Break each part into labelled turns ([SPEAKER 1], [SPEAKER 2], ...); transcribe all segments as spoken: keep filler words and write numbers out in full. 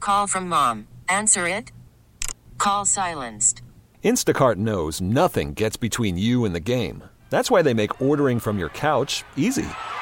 [SPEAKER 1] Call from mom. Answer it. Call silenced.
[SPEAKER 2] Instacart knows nothing gets between you and the game. That's why they make ordering from your couch easy.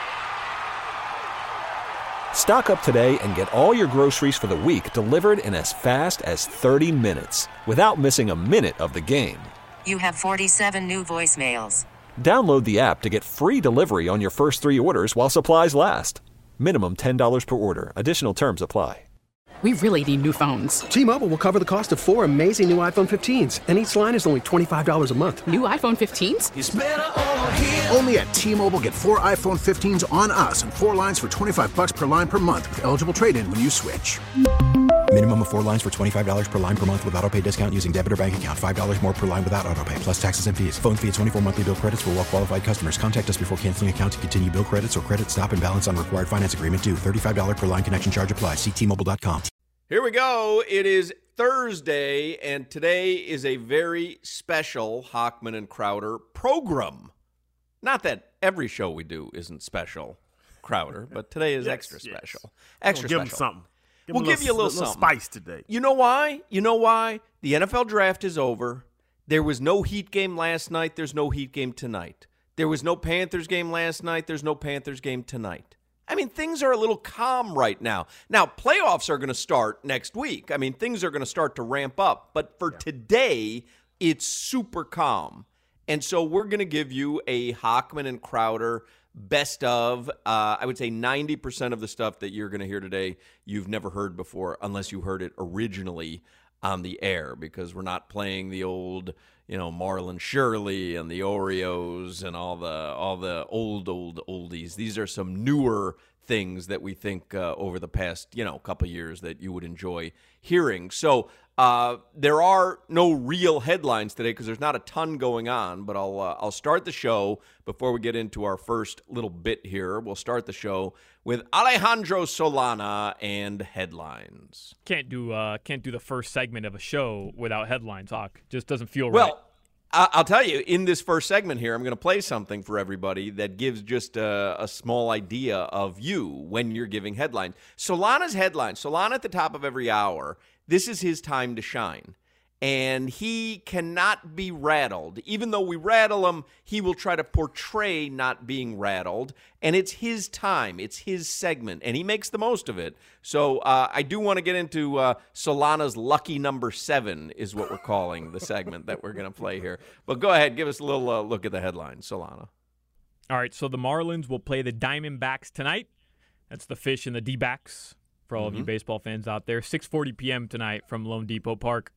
[SPEAKER 2] Stock up today and get all your groceries for the week delivered in as fast as thirty minutes without missing a minute of the game.
[SPEAKER 1] You have forty-seven new voicemails.
[SPEAKER 2] Download the app to get free delivery on your first three orders while supplies last. Minimum ten dollars per order. Additional terms apply.
[SPEAKER 3] We really need new phones.
[SPEAKER 4] T-Mobile will cover the cost of four amazing new iPhone fifteens, and each line is only twenty-five dollars a month.
[SPEAKER 3] New iPhone fifteens?
[SPEAKER 5] It's better over here. Only at T-Mobile, get four iPhone fifteens on us and four lines for twenty-five bucks per line per month with eligible trade-in when you switch.
[SPEAKER 6] Minimum of four lines for twenty-five dollars per line per month with autopay discount using debit or bank account. five dollars more per line without autopay, plus taxes and fees. Phone fee at twenty-four monthly bill credits for well-qualified customers. Contact us before canceling account to continue bill credits or credit stop and balance on required finance agreement due. thirty-five dollars per line connection charge applies. See T Mobile dot com.
[SPEAKER 7] Here we go. It is Thursday, and today is a very special Hochman and Crowder program. Not that every show we do isn't special, Crowder, but today is yes, extra
[SPEAKER 8] yes.
[SPEAKER 7] special. Extra
[SPEAKER 8] we'll
[SPEAKER 7] special.
[SPEAKER 8] Give them something. Give
[SPEAKER 7] we'll
[SPEAKER 8] them
[SPEAKER 7] give you a little,
[SPEAKER 8] little
[SPEAKER 7] something.
[SPEAKER 8] spice today.
[SPEAKER 7] You know why? You know why? The N F L draft is over. There was no Heat game last night. There's no Heat game tonight. There was no Panthers game last night. There's no Panthers game tonight. I mean, things are a little calm right now. Now, playoffs are going to start next week. I mean, things are going to start to ramp up. But for yeah. today, it's super calm. And so we're going to give you a Hochman and Crowder best of. Uh, I would say ninety percent of the stuff that you're going to hear today, you've never heard before, unless you heard it originally on the air, because we're not playing the old, you know, Marlon Shirley and the Oreos and all the all the old, old oldies. These are some newer things that we think uh, over the past, you know, couple years that you would enjoy hearing. So uh, there are no real headlines today because there's not a ton going on, but I'll uh, I'll start the show before we get into our first little bit here. We'll start the show with Alejandro Solana and headlines.
[SPEAKER 9] Can't do uh, can't do the first segment of a show without headlines, Hawk. Just doesn't feel right.
[SPEAKER 7] Well, I'll tell you, in this first segment here, I'm going to play something for everybody that gives just a, a small idea of you when you're giving headlines. Solana's headlines, Solana at the top of every hour, this is his time to shine. And he cannot be rattled. Even though we rattle him, he will try to portray not being rattled. And it's his time. It's his segment. And he makes the most of it. So uh, I do want to get into uh, Solana's lucky number seven is what we're calling the segment that we're going to play here. But go ahead. Give us a little uh, look at the headlines, Solana.
[SPEAKER 9] All right. So the Marlins will play the Diamondbacks tonight. That's the Fish and the D-backs for all mm-hmm. of you baseball fans out there. six forty p.m. tonight from Lone Depot Park.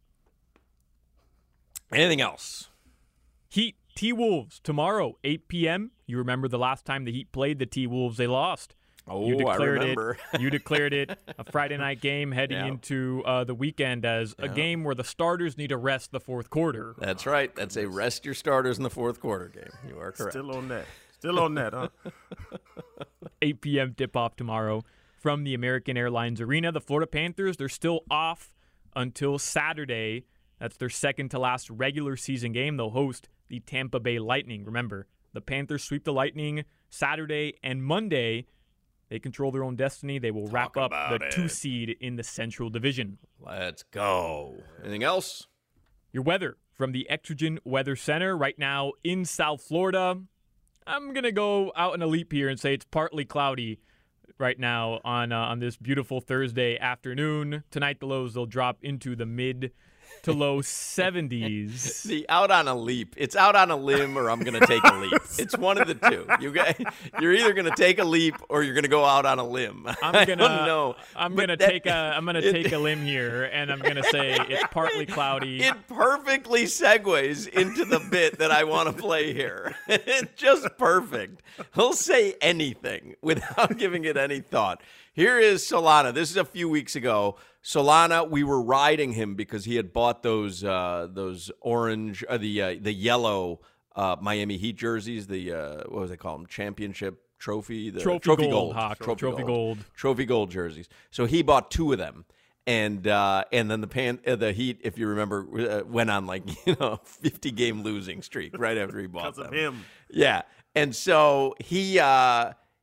[SPEAKER 7] Anything else?
[SPEAKER 9] Heat, T-Wolves, tomorrow, eight p.m. You remember the last time the Heat played the T-Wolves, they lost.
[SPEAKER 7] Oh,
[SPEAKER 9] you
[SPEAKER 7] I remember.
[SPEAKER 9] It, you declared it a Friday night game heading yeah. into uh, the weekend as a yeah. game where the starters need to rest the fourth quarter.
[SPEAKER 7] That's right. That's a rest your starters in the fourth quarter game. You are correct.
[SPEAKER 8] Still on that. Still on that, huh?
[SPEAKER 9] eight p.m. tip-off tomorrow from the American Airlines Arena. The Florida Panthers, they're still off until Saturday. That's their second-to-last regular season game. They'll host the Tampa Bay Lightning. Remember, the Panthers sweep the Lightning Saturday and Monday. They control their own destiny. They will
[SPEAKER 7] Talk
[SPEAKER 9] wrap up the
[SPEAKER 7] it.
[SPEAKER 9] two seed in the Central Division.
[SPEAKER 7] Let's go. Anything else?
[SPEAKER 9] Your weather from the Extragen Weather Center right now in South Florida. I'm going to go out in a leap here and say it's partly cloudy right now on, uh, on this beautiful Thursday afternoon. Tonight, the lows, they'll drop into the mid to low seventies.
[SPEAKER 7] The out on a leap. It's out on a limb or I'm going to take a leap. It's one of the two. You guys, you're either going to take a leap or you're going to go out on a limb.
[SPEAKER 9] I'm gonna,
[SPEAKER 7] I don't know.
[SPEAKER 9] I'm going to take a I'm going to take a limb here and I'm going to say it's partly cloudy.
[SPEAKER 7] It perfectly segues into the bit that I want to play here. It's just perfect. He'll say anything without giving it any thought. Here is Solana. This is a few weeks ago. Solana, we were riding him because he had bought those uh, those orange, uh, the uh, the yellow uh, Miami Heat jerseys. The uh, what was they call them? Championship trophy, the
[SPEAKER 9] trophy,
[SPEAKER 7] trophy
[SPEAKER 9] gold,
[SPEAKER 7] gold,
[SPEAKER 9] Hawk.
[SPEAKER 7] Trophy,
[SPEAKER 9] trophy gold.
[SPEAKER 7] gold, trophy gold jerseys. So he bought two of them, and uh, and then the pan, uh, the Heat, if you remember, uh, went on like you know fifty game losing streak right after he bought them.
[SPEAKER 8] Because of him,
[SPEAKER 7] yeah. And so he. Uh,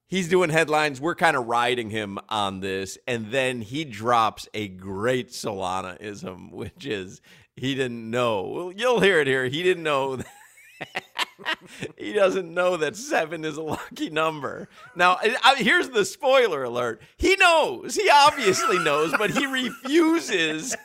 [SPEAKER 7] He's doing headlines. We're kind of riding him on this. And then he drops a great Solana-ism, which is he didn't know. Well, you'll hear it here. He didn't know. That he doesn't know that seven is a lucky number. Now, I, I, here's the spoiler alert. He knows. He obviously knows, but he refuses.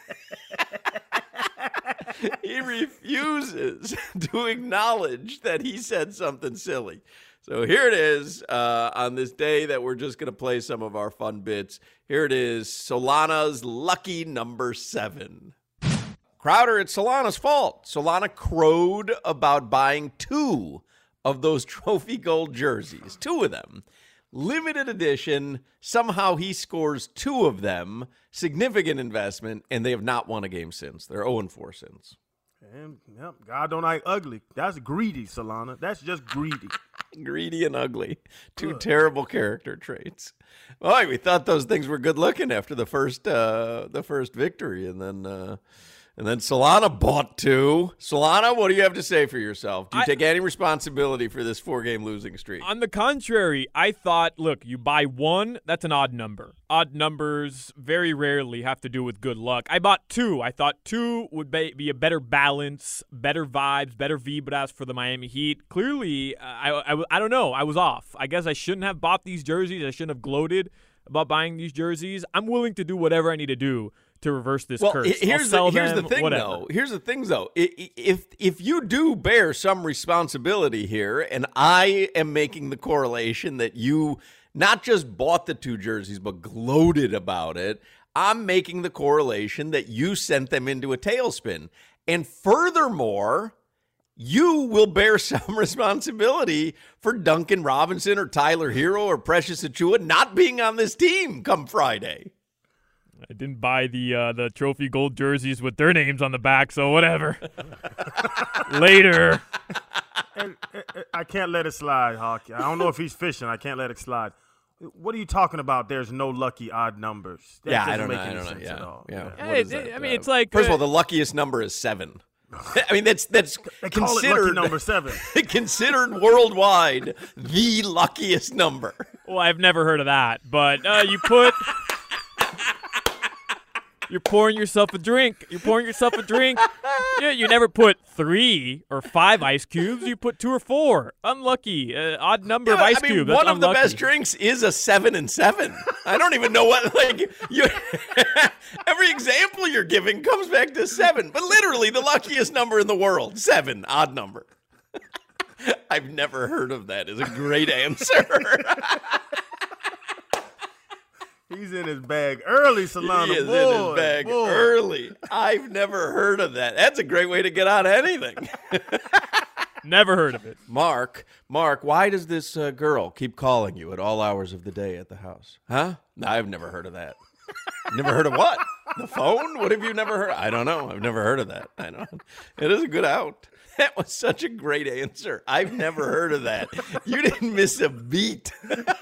[SPEAKER 7] He refuses to acknowledge that he said something silly. So here it is uh, on this day that we're just going to play some of our fun bits. Here it is, Solana's lucky number seven. Crowder, it's Solana's fault. Solana crowed about buying two of those trophy gold jerseys, two of them. Limited edition, somehow he scores two of them. Significant investment, and they have not won a game since. They're oh and four since.
[SPEAKER 8] And, yep, God don't like ugly. That's greedy, Solana. That's just greedy.
[SPEAKER 7] Greedy and ugly. Two good. Terrible character traits. Well, we thought those things were good looking after the first uh, the first victory, and then uh, and then Solana bought two. Solana, what do you have to say for yourself? Do you I, take any responsibility for this four-game losing streak?
[SPEAKER 9] On the contrary, I thought, look, you buy one, that's an odd number. Odd numbers very rarely have to do with good luck. I bought two. I thought two would be a better balance, better vibes, better vibras for the Miami Heat. Clearly, uh, I, I, I don't know. I was off. I guess I shouldn't have bought these jerseys. I shouldn't have gloated about buying these jerseys. I'm willing to do whatever I need to do to reverse this
[SPEAKER 7] well,
[SPEAKER 9] curse.
[SPEAKER 7] Here's,
[SPEAKER 9] I'll
[SPEAKER 7] the,
[SPEAKER 9] sell
[SPEAKER 7] here's
[SPEAKER 9] them,
[SPEAKER 7] the thing,
[SPEAKER 9] whatever.
[SPEAKER 7] though. Here's the thing, though. If if you do bear some responsibility here, and I am making the correlation that you not just bought the two jerseys, but gloated about it, I'm making the correlation that you sent them into a tailspin. And furthermore, you will bear some responsibility for Duncan Robinson or Tyler Hero or Precious Achiuwa not being on this team come Friday.
[SPEAKER 9] I didn't buy the uh, the trophy gold jerseys with their names on the back, so whatever. Later.
[SPEAKER 8] And, and I can't let it slide, Hawk. I don't know if he's fishing. I can't let it slide. What are you talking about? There's no lucky odd numbers. That
[SPEAKER 7] yeah,
[SPEAKER 8] doesn't
[SPEAKER 7] I don't
[SPEAKER 8] make
[SPEAKER 7] know.
[SPEAKER 8] any
[SPEAKER 7] I don't
[SPEAKER 8] sense
[SPEAKER 7] know. Yeah,
[SPEAKER 8] at all.
[SPEAKER 7] yeah.
[SPEAKER 8] Yeah.
[SPEAKER 9] Yeah, it, it, I mean, it's like
[SPEAKER 7] first
[SPEAKER 9] uh,
[SPEAKER 7] of all, the luckiest number is seven. I mean, that's that's
[SPEAKER 8] they call
[SPEAKER 7] considered
[SPEAKER 8] it lucky number seven.
[SPEAKER 7] Considered worldwide the luckiest number.
[SPEAKER 9] Well, I've never heard of that, but uh, you put. You're pouring yourself a drink. You're pouring yourself a drink. Yeah, you never put three or five ice cubes. You put two or four. Unlucky. Uh, odd number
[SPEAKER 7] yeah,
[SPEAKER 9] of ice
[SPEAKER 7] I mean,
[SPEAKER 9] cubes. That's
[SPEAKER 7] one of
[SPEAKER 9] unlucky.
[SPEAKER 7] the best drinks is a seven and seven. I don't even know what, like, you. Every example you're giving comes back to seven. But literally the luckiest number in the world, seven, odd number. I've never heard of that. Is a great answer.
[SPEAKER 8] He's in his bag early, Solana.
[SPEAKER 7] He is
[SPEAKER 8] boy,
[SPEAKER 7] in his bag
[SPEAKER 8] boy.
[SPEAKER 7] early. I've never heard of that. That's a great way to get out of anything.
[SPEAKER 9] Never heard of it.
[SPEAKER 7] Mark, Mark, why does this uh, girl keep calling you at all hours of the day at the house? Huh? No, I've never heard of that. Never heard of what? The phone? What have you never heard? I don't know. I've never heard of that. I know. It is a good out. That was such a great answer. I've never heard of that. You didn't miss a beat.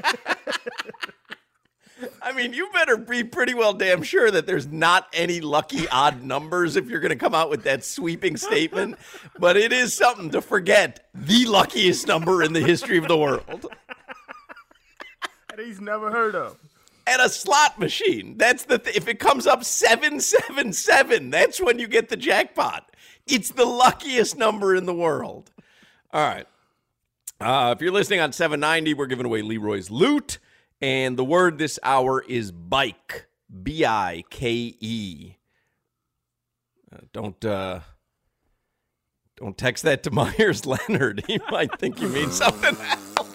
[SPEAKER 7] I mean, you better be pretty well damn sure that there's not any lucky odd numbers if you're going to come out with that sweeping statement. But it is something to forget the luckiest number in the history of the world.
[SPEAKER 8] That he's never heard of.
[SPEAKER 7] At a slot machine. That's the th- if it comes up seven seven seven, that's when you get the jackpot. It's the luckiest number in the world. All right. Uh, if you're listening on seven ninety, we're giving away Leroy's Loot. And the word this hour is bike, B I K E. Uh, don't uh, don't text that to Myers Leonard. He might think you mean something else.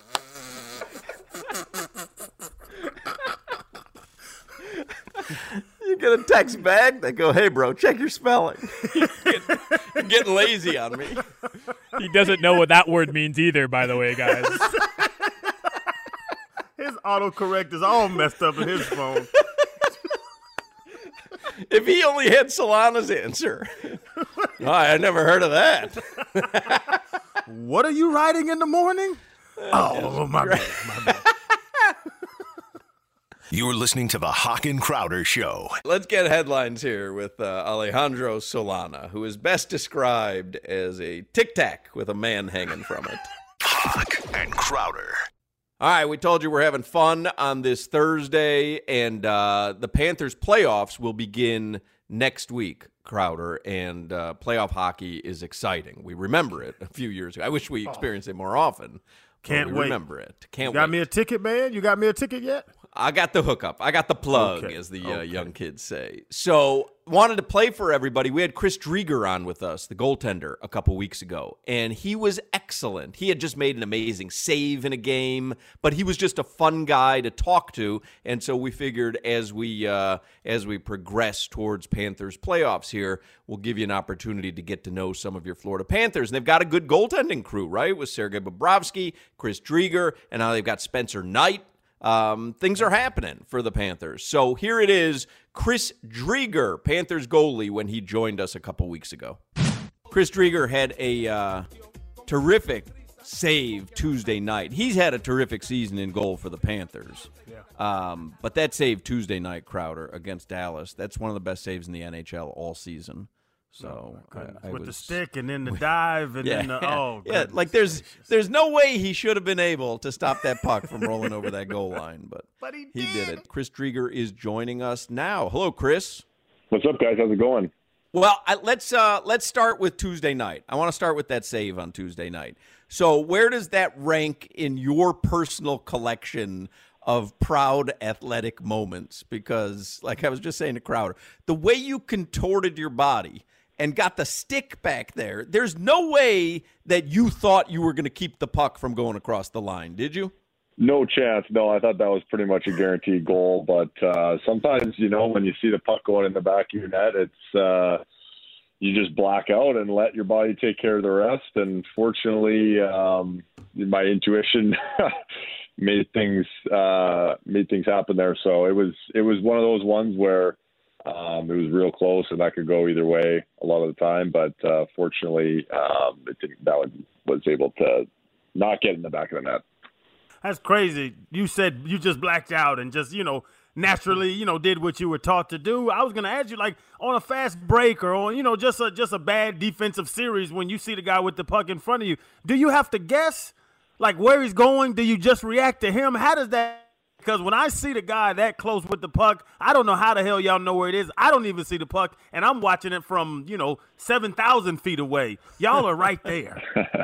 [SPEAKER 7] You get a text back, they go, hey, bro, check your spelling. You're getting, you're getting lazy on me.
[SPEAKER 9] He doesn't know what that word means either, by the way, guys.
[SPEAKER 8] His autocorrect is all messed up in his phone.
[SPEAKER 7] If he only had Solana's answer. Oh, I never heard of that.
[SPEAKER 8] What are you writing in the morning? Oh, my bad, my bad.
[SPEAKER 10] You're listening to the Hawk and Crowder Show.
[SPEAKER 7] Let's get headlines here with uh, Alejandro Solana, who is best described as a tic-tac with a man hanging from it.
[SPEAKER 10] Hawk and Crowder.
[SPEAKER 7] All right, we told you we're having fun on this Thursday, and uh, the Panthers playoffs will begin next week, Crowder, and uh, playoff hockey is exciting. We remember it a few years ago. I wish we experienced it more often.
[SPEAKER 8] Can't
[SPEAKER 7] we
[SPEAKER 8] wait.
[SPEAKER 7] Remember it. Can't
[SPEAKER 8] you got
[SPEAKER 7] wait.
[SPEAKER 8] me a ticket, man? You got me a ticket yet?
[SPEAKER 7] I got the hookup. I got the plug,
[SPEAKER 8] Okay.
[SPEAKER 7] as the uh,
[SPEAKER 8] Okay.
[SPEAKER 7] young kids say. So, wanted to play for everybody. We had Chris Drieger on with us, the goaltender, a couple weeks ago, and he was excellent. He had just made an amazing save in a game, but he was just a fun guy to talk to, and so we figured as we uh, as we progress towards Panthers playoffs here, we'll give you an opportunity to get to know some of your Florida Panthers. And they've got a good goaltending crew, right, with Sergei Bobrovsky, Chris Drieger, and now they've got Spencer Knight. Um, things are happening for the Panthers. So here it is, Chris Drieger, Panthers goalie, when he joined us a couple weeks ago. Chris Drieger had a uh, terrific save Tuesday night. He's had a terrific season in goal for the Panthers. Um, but that save Tuesday night, Crowder, against Dallas, that's one of the best saves in the N H L all season. So
[SPEAKER 8] oh
[SPEAKER 7] I, I
[SPEAKER 8] with
[SPEAKER 7] was,
[SPEAKER 8] the stick and then the dive and
[SPEAKER 7] yeah,
[SPEAKER 8] then the oh
[SPEAKER 7] yeah, like there's
[SPEAKER 8] gracious.
[SPEAKER 7] there's no way he should have been able to stop that puck from rolling over that goal line, but,
[SPEAKER 8] but he,
[SPEAKER 7] he
[SPEAKER 8] did.
[SPEAKER 7] did it. Chris Drieger is joining us now. Hello, Chris.
[SPEAKER 11] What's up, guys? How's it going?
[SPEAKER 7] Well, I, let's uh, let's start with Tuesday night. I want to start with that save on Tuesday night. So, where does that rank in your personal collection of proud athletic moments? Because, like I was just saying to Crowder, the way you contorted your body and got the stick back there, there's no way that you thought you were going to keep the puck from going across the line, did you?
[SPEAKER 11] No chance. No, I thought that was pretty much a guaranteed goal. But uh, sometimes, you know, when you see the puck going in the back of your net, it's uh, you just black out and let your body take care of the rest. And fortunately, um, my intuition made things uh, made things happen there. So it was it was one of those ones where um, it was real close, and that could go either way a lot of the time. But uh, fortunately, um, it didn't, that one was able to not get in the back of the net.
[SPEAKER 8] That's crazy. You said you just blacked out and just, you know, naturally, you know, did what you were taught to do. I was going to ask you, like, on a fast break or on, you know, just a just a bad defensive series when you see the guy with the puck in front of you, do you have to guess, like, where he's going? Do you just react to him? How does that – because when I see the guy that close with the puck, I don't know how the hell y'all know where it is. I don't even see the puck, and I'm watching it from, you know, seven thousand feet away. Y'all are right there.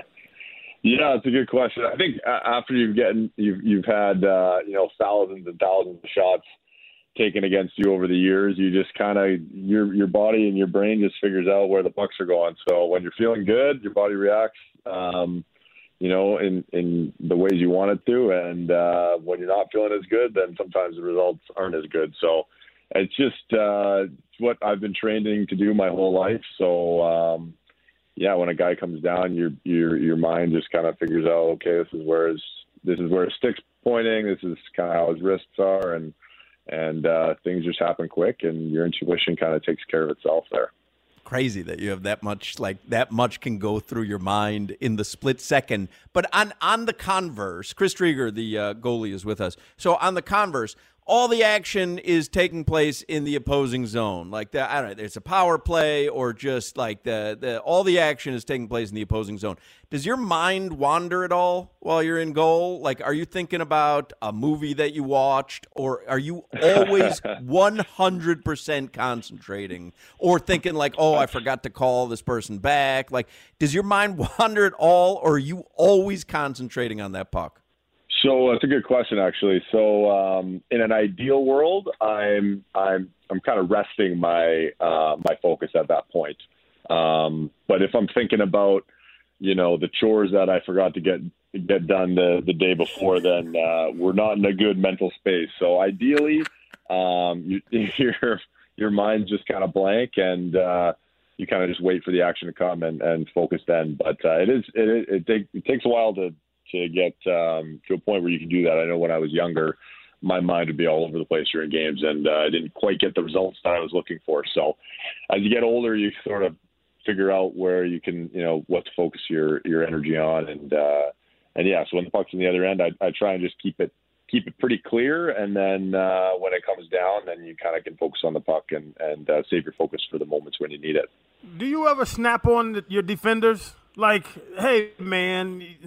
[SPEAKER 11] Yeah, it's a good question. I think after you've gotten you've you've had uh, you know thousands and thousands of shots taken against you over the years, you just kind of your your body and your brain just figures out where the pucks are going. So when you're feeling good, your body reacts, um, you know, in in the ways you want it to, and uh, when you're not feeling as good, then sometimes the results aren't as good. So it's just uh, it's what I've been training to do my whole life. So. Um, Yeah, when a guy comes down, your your your mind just kind of figures out, okay, this is where his this is where his stick's pointing. This is kind of how his wrists are, and and uh, things just happen quick, and your intuition kind of takes care of itself there.
[SPEAKER 7] Crazy that you have that much, like that much can go through your mind in the split second. But on on the converse, Chris Drieger, the uh, goalie, is with us. So on the converse, all the action is taking place in the opposing zone. Like the, I don't know, it's a power play or just like the, the all the action is taking place in the opposing zone. Does your mind wander at all while you're in goal? Like, are you thinking about a movie that you watched, or are you always one hundred percent concentrating or thinking like, oh, I forgot to call this person back? Like, does your mind wander at all, or are you always concentrating on that puck?
[SPEAKER 11] So that's a good question, actually. So um, in an ideal world, I'm I'm I'm kind of resting my uh, my focus at that point. Um, but if I'm thinking about, you know, the chores that I forgot to get get done the, the day before, then uh, we're not in a good mental space. So ideally, um, you, your your mind's just kind of blank, and uh, you kind of just wait for the action to come and, and focus then. But uh, it is it it, take, it takes a while to. to get um, to a point where you can do that. I know when I was younger, my mind would be all over the place during games, and uh, I didn't quite get the results that I was looking for. So as you get older, you sort of figure out where you can, you know, what to focus your, your energy on. And, uh, and yeah, so when the puck's on the other end, I, I try and just keep it, keep it pretty clear. And then uh, when it comes down, then you kind of can focus on the puck and, and uh, save your focus for the moments when you need it.
[SPEAKER 8] Do you ever snap on your defenders? Like, hey, man,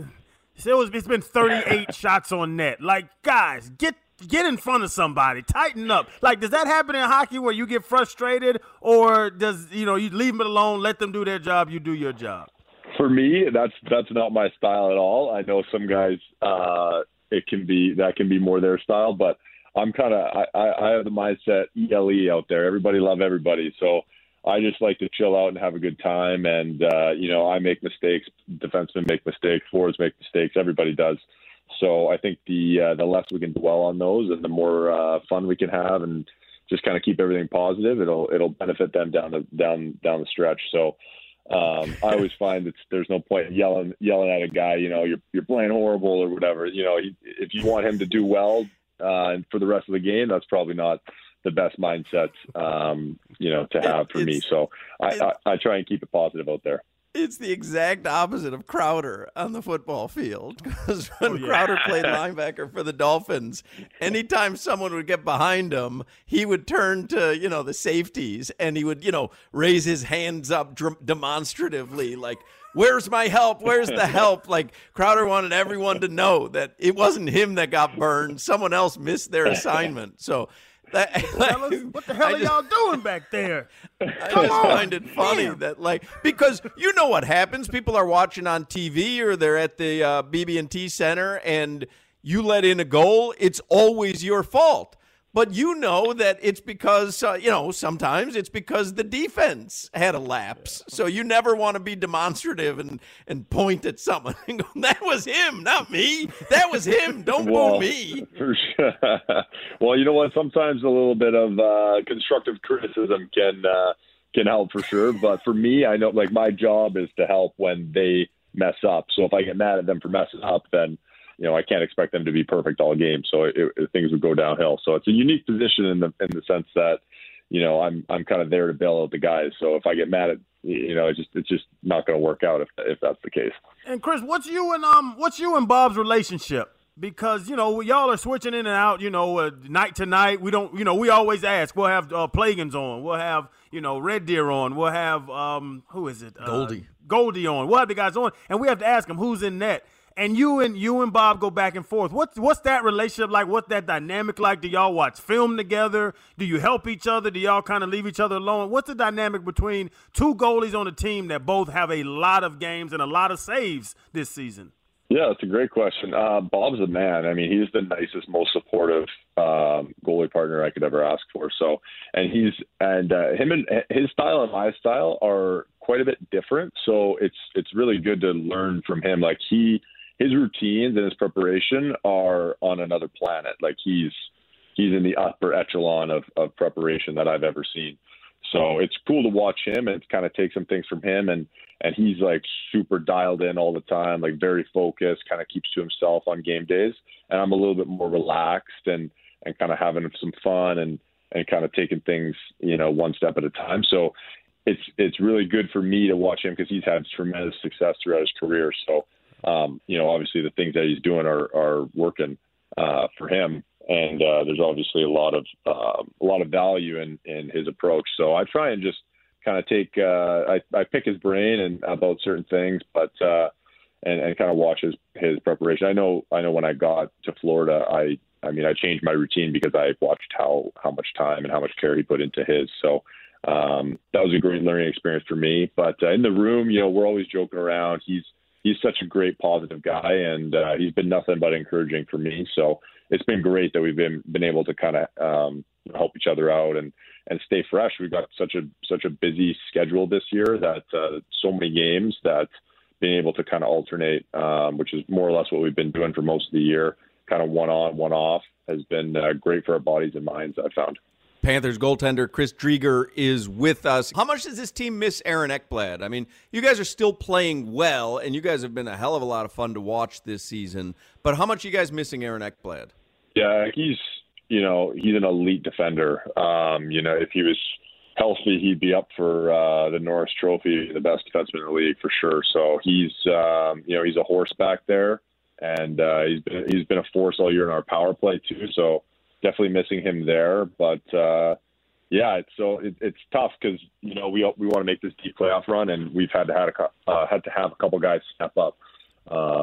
[SPEAKER 8] So it was, it's been thirty-eight shots on net. Like, guys, get get in front of somebody. Tighten up. Like, does that happen in hockey where you get frustrated, or does, you know, you leave them alone, let them do their job, you do your job?
[SPEAKER 11] For me, that's that's not my style at all. I know some guys, uh, it can be that can be more their style, but I'm kind of I, I have the mindset E L E out there. Everybody love everybody, so I just like to chill out and have a good time. And uh, you know, I make mistakes. Defensemen make mistakes. Forwards make mistakes. Everybody does. So I think the uh, the less we can dwell on those, and the more uh, fun we can have, and just kind of keep everything positive, it'll it'll benefit them down the down down the stretch. So. Um, I always find that there's no point in yelling yelling at a guy, you know, you're you're playing horrible or whatever. You know, if you want him to do well uh, for the rest of the game, that's probably not the best mindset, um, you know, to have for me. So I, I, I try and keep it positive out there.
[SPEAKER 7] It's the exact opposite of Crowder on the football field, because when oh, yeah. Crowder played linebacker for the Dolphins, anytime someone would get behind him, he would turn to, you know, the safeties, and he would, you know, raise his hands up demonstratively, like, where's my help? Where's the help? Like, Crowder wanted everyone to know that it wasn't him that got burned. Someone else missed their assignment. So That,
[SPEAKER 8] what the hell are just, y'all doing back there?
[SPEAKER 7] I Come just on. find it funny Damn. that, like, because you know what happens. People are watching on T V or they're at the uh, B B and T Center, and you let in a goal, it's always your fault. But you know that it's because, uh, you know, sometimes it's because the defense had a lapse. So you never want to be demonstrative and, and point at someone and go, that was him, not me. That was him. Don't
[SPEAKER 11] well,
[SPEAKER 7] boo me.
[SPEAKER 11] For sure. Well, you know what? Sometimes a little bit of uh, constructive criticism can uh, can help for sure. But for me, I know, like, my job is to help when they mess up. So if I get mad at them for messing up, then you know, I can't expect them to be perfect all game, so it, it, things would go downhill. So it's a unique position in the in the sense that, you know, I'm I'm kind of there to bail out the guys. So if I get mad at, you know, it's just it's just not going to work out if if that's the case.
[SPEAKER 8] And Chris, what's you and um what's you and Bob's relationship? Because, you know, y'all are switching in and out, you know, uh, night to night. We don't, you know, we always ask. We'll have uh, Plagans on. We'll have, you know, Red Deer on. We'll have um who is it? Uh,
[SPEAKER 7] Goldie.
[SPEAKER 8] Goldie on. We'll have the guys on, and we have to ask them who's in net. And you and you and Bob go back and forth. What's what's that relationship like? What's that dynamic like? Do y'all watch film together? Do you help each other? Do y'all kind of leave each other alone? What's the dynamic between two goalies on a team that both have a lot of games and a lot of saves this season?
[SPEAKER 11] Yeah, that's a great question. Uh, Bob's a man. I mean, he's the nicest, most supportive um, goalie partner I could ever ask for. So, and he's and uh, him and his style and my style are quite a bit different. So it's it's really good to learn from him. Like he. His routines and his preparation are on another planet. Like he's he's in the upper echelon of, of preparation that I've ever seen. So it's cool to watch him and kind of take some things from him. And, and he's like super dialed in all the time, like very focused, kind of keeps to himself on game days. And I'm a little bit more relaxed and, and kind of having some fun and, and kind of taking things, you know, one step at a time. So it's, it's really good for me to watch him because he's had tremendous success throughout his career. So, Um, you know, obviously the things that he's doing are, are working uh, for him, and uh, there's obviously a lot of uh, a lot of value in, in his approach. So I try and just kind of take uh, I, I pick his brain and about certain things, but uh, and, and kind of watch his, his preparation. I know I know when I got to Florida, I I mean I changed my routine because I watched how how much time and how much care he put into his. So um, that was a great learning experience for me. But uh, in the room, you know, we're always joking around. He's He's such a great, positive guy, and uh, he's been nothing but encouraging for me. So it's been great that we've been been able to kind of um, help each other out and, and stay fresh. We've got such a such a busy schedule this year that uh, so many games that being able to kind of alternate, um, which is more or less what we've been doing for most of the year, kind of one on, one off, has been uh, great for our bodies and minds, I've found.
[SPEAKER 7] Panthers goaltender Chris Driedger is with us. How much does this team miss Aaron Ekblad? I mean, you guys are still playing well, and you guys have been a hell of a lot of fun to watch this season. But how much are you guys missing Aaron Ekblad?
[SPEAKER 11] Yeah, he's, you know, he's an elite defender. Um, you know, if he was healthy, he'd be up for uh, the Norris Trophy, the best defenseman in the league for sure. So he's, um, you know, he's a horse back there, and uh, he's been he's been a force all year in our power play too. So definitely missing him there, but uh, yeah, it's so it, it's tough because you know we we want to make this deep playoff run, and we've had to had a uh, had to have a couple guys step up. Um,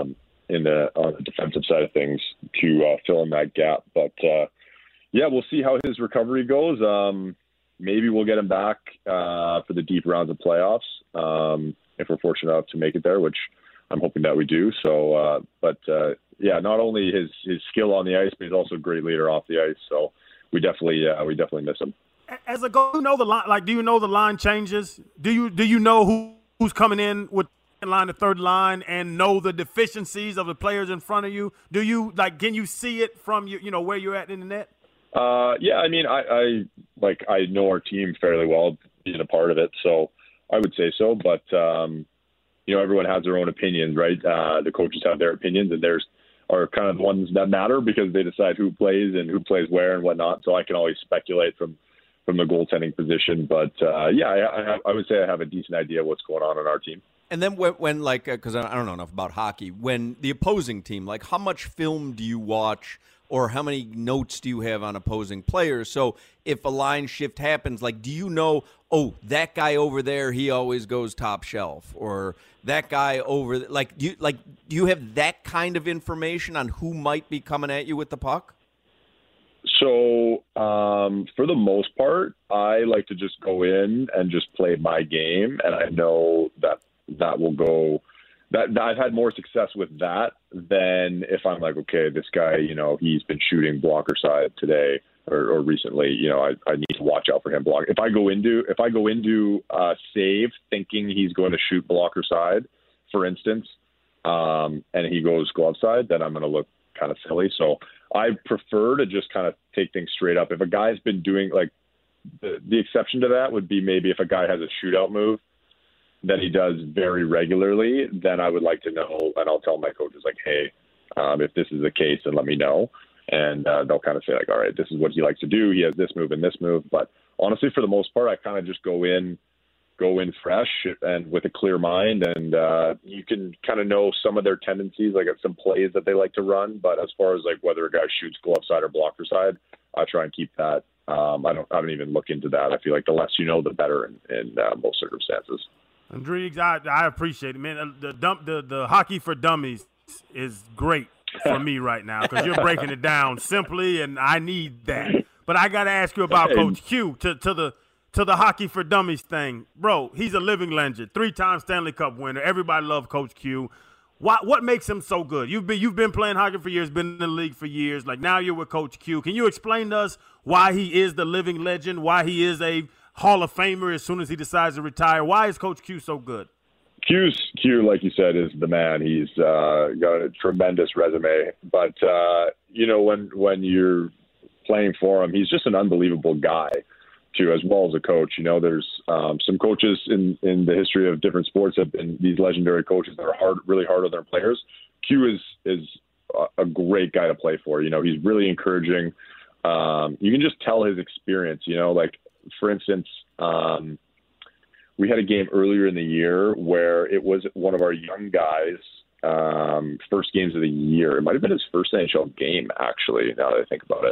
[SPEAKER 11] in the on the defensive side of things to uh, fill in that gap. But uh, yeah, we'll see how his recovery goes. Um, maybe we'll get him back uh, for the deep rounds of playoffs um, if we're fortunate enough to make it there, which I'm hoping that we do. So, uh, but uh, yeah, not only his his skill on the ice, but he's also a great leader off the ice. So we definitely uh, we definitely miss him.
[SPEAKER 8] As a goal, you know the line. Like, do you know the line changes? Do you do you know who who's coming in with line, the third line, and know the deficiencies of the players in front of you? Do you like? Can you see it from you? You know where you're at in the net.
[SPEAKER 11] Uh, yeah, I mean, I, I like I know our team fairly well, being a part of it, so I would say so. But um, you know, everyone has their own opinions, right? Uh, the coaches have their opinions, and theirs are kind of the ones that matter because they decide who plays and who plays where and whatnot. So I can always speculate from from the goaltending position, but uh, yeah, I, I, I would say I have a decent idea of what's going on in our team.
[SPEAKER 7] And then when, when like, because I don't know enough about hockey, when the opposing team, like how much film do you watch or how many notes do you have on opposing players? So if a line shift happens, like, do you know, oh, that guy over there, he always goes top shelf, or that guy over, like, do you, like, do you have that kind of information on who might be coming at you with the puck?
[SPEAKER 11] So um, for the most part, I like to just go in and just play my game, and I know that that will go. That, that I've had more success with that than if I'm like, okay, this guy, you know, he's been shooting blocker side today or, or recently. You know, I, I need to watch out for him block. If I go into if I go into uh, save thinking he's going to shoot blocker side, for instance, um, and he goes glove side, then I'm going to look kind of silly. So I prefer to just kind of take things straight up. If a guy's been doing like the, the exception to that would be maybe if a guy has a shootout move that he does very regularly, then I would like to know, and I'll tell my coaches like, hey, um, if this is the case, then let me know. And uh, they'll kind of say like, all right, this is what he likes to do. He has this move and this move. But honestly, for the most part, I kind of just go in, go in fresh and with a clear mind, and uh, you can kind of know some of their tendencies, like at some plays that they like to run. But as far as like whether a guy shoots glove side or blocker side, I try and keep that. Um, I don't, I don't even look into that. I feel like the less you know, the better in, in uh, most circumstances.
[SPEAKER 8] Andriggs, I, I appreciate it, man. The dump, the the hockey for dummies is great for me right now because you're breaking it down simply, and I need that. But I got to ask you about Coach Q to to the. To the hockey for dummies thing, bro. He's a living legend, three-time Stanley Cup winner. Everybody loves Coach Q. What what makes him so good? You've been you've been playing hockey for years, been in the league for years. Like now you're with Coach Q. Can you explain to us why he is the living legend? Why he is a Hall of Famer as soon as he decides to retire? Why is Coach Q so good?
[SPEAKER 11] Q's Q, like you said, is the man. He's uh, got a tremendous resume. But uh, you know, when when you're playing for him, he's just an unbelievable guy. Too, as well as a coach. You know, there's um, some coaches in, in the history of different sports have been these legendary coaches that are hard, really hard on their players. Q is is a great guy to play for. You know, he's really encouraging. Um, you can just tell his experience. You know, like for instance, um, we had a game earlier in the year where it was one of our young guys' um, first games of the year. It might have been his first N H L game, actually. Now that I think about it,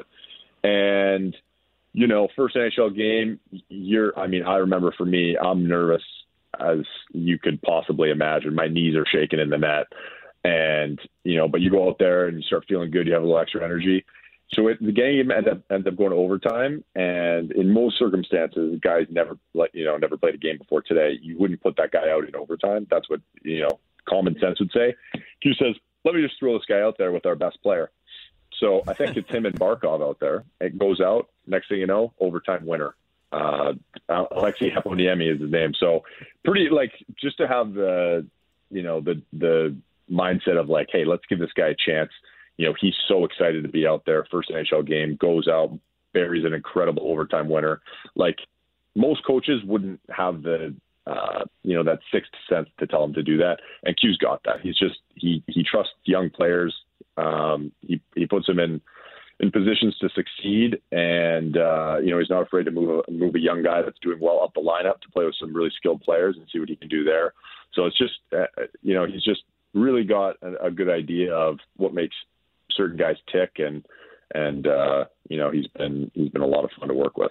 [SPEAKER 11] and you know, first N H L game, you're, I mean, I remember for me, I'm nervous as you could possibly imagine. My knees are shaking in the net. And, you know, but you go out there and you start feeling good. You have a little extra energy. So it, the game ended up, ended up going to overtime. And in most circumstances, guys never, you know, never played a game before today. You wouldn't put that guy out in overtime. That's what, you know, common sense would say. Q says, let me just throw this guy out there with our best player. So I think it's him and Barkov out there. It goes out. Next thing you know, overtime winner. Uh, Alexei Heponiemi is his name. So pretty like just to have the, you know, the the mindset of like, hey, let's give this guy a chance. You know, he's so excited to be out there. First N H L game, goes out, buries an incredible overtime winner. Like most coaches wouldn't have the, uh, you know, that sixth sense to tell him to do that. And Q's got that. He's just he he trusts young players. Um, he, he puts them in, in positions to succeed, and uh, you know he's not afraid to move a, move a young guy that's doing well up the lineup to play with some really skilled players and see what he can do there. So it's just uh, you know he's just really got a, a good idea of what makes certain guys tick, and and uh, you know he's been he's been a lot of fun to work with.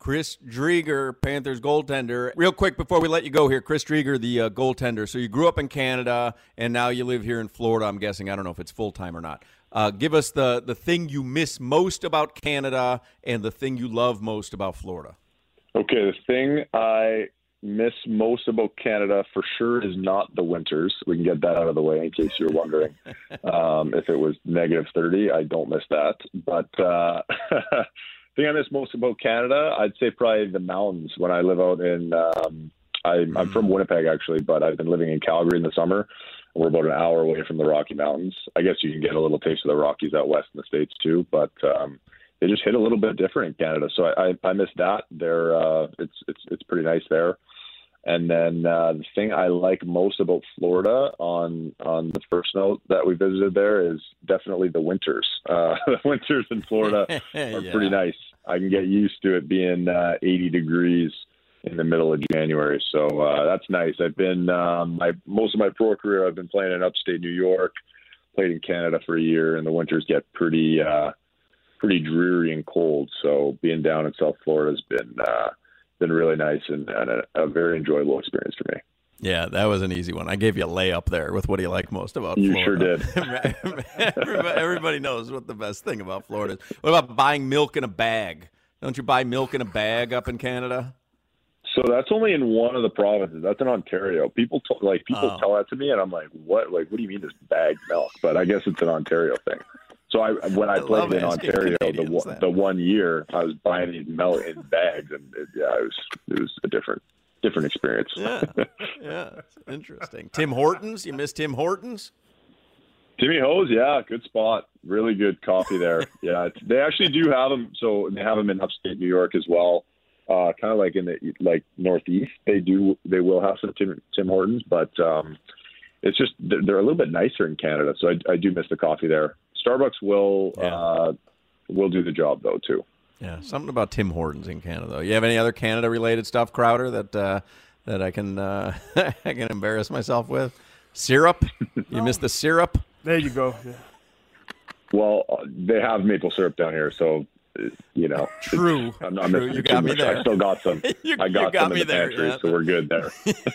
[SPEAKER 7] Chris Driedger, Panthers goaltender. Real quick before we let you go here, Chris Driedger, the uh, goaltender. So you grew up in Canada, and now you live here in Florida, I'm guessing. I don't know if it's full-time or not. Uh, give us the, the thing you miss most about Canada and the thing you love most about Florida.
[SPEAKER 11] Okay, the thing I miss most about Canada for sure is not the winters. We can get that out of the way in case you're wondering. um, if it was negative thirty, I don't miss that. But uh, the thing I miss most about Canada, I'd say probably the mountains. When I live out in, um, I, I'm from Winnipeg actually, but I've been living in Calgary in the summer. We're about an hour away from the Rocky Mountains. I guess you can get a little taste of the Rockies out west in the States too, but um, they just hit a little bit different in Canada. So I, I, I miss that. They're, uh, it's, it's, it's pretty nice there. And then uh, the thing I like most about Florida on on the first note that we visited there is definitely the winters. Uh, the winters in Florida are
[SPEAKER 7] yeah.
[SPEAKER 11] pretty nice. I can get used to it being uh, eighty degrees in the middle of January. So uh, that's nice. I've been um, my most of my pro career I've been playing in upstate New York, played in Canada for a year, and the winters get pretty uh, pretty dreary and cold. So being down in South Florida has been uh, been really nice and, and a, a very enjoyable experience for me.
[SPEAKER 7] Yeah, that was an easy one. I gave you a layup there with what do you like most about
[SPEAKER 11] you
[SPEAKER 7] Florida.
[SPEAKER 11] You sure
[SPEAKER 7] did. everybody, everybody knows what the best thing about Florida is. What about buying milk in a bag? Don't you buy milk in a bag up in Canada?
[SPEAKER 11] So that's only in one of the provinces. That's in Ontario. People t- like people
[SPEAKER 7] oh.
[SPEAKER 11] tell that to me, and I'm like, what? Like, what do you mean this bagged milk? But I guess it's an Ontario thing. So I, when I, I played in Ontario, the, the one year I was buying these milk in bags, and it, yeah, it was it was a different different experience.
[SPEAKER 7] Yeah, yeah, it's interesting. Tim Hortons, you miss Tim Hortons?
[SPEAKER 11] Timmy Ho's, yeah, good spot. Really good coffee there. Yeah, it's, they actually do have them. So they have them in upstate New York as well. Uh, kind of like in the like Northeast, they do they will have some Tim, Tim Hortons, but um, it's just they're, they're a little bit nicer in Canada. So I, I do miss the coffee there. Starbucks will
[SPEAKER 7] yeah.
[SPEAKER 11] uh, will do the job though too.
[SPEAKER 7] Yeah, something about Tim Hortons in Canada. Though. You have any other Canada related stuff, Crowder, that uh, that I can uh, I can embarrass myself with? Syrup? You
[SPEAKER 8] no.
[SPEAKER 7] miss the syrup?
[SPEAKER 8] There you go. Yeah.
[SPEAKER 11] Well, uh, they have maple syrup down here, so. You know,
[SPEAKER 7] true.
[SPEAKER 11] I'm not
[SPEAKER 7] true. You got me there.
[SPEAKER 11] I still got some.
[SPEAKER 7] you,
[SPEAKER 11] I got,
[SPEAKER 7] you got
[SPEAKER 11] some
[SPEAKER 7] me
[SPEAKER 11] in the
[SPEAKER 7] there,
[SPEAKER 11] pantry,
[SPEAKER 7] yeah.
[SPEAKER 11] so we're good there.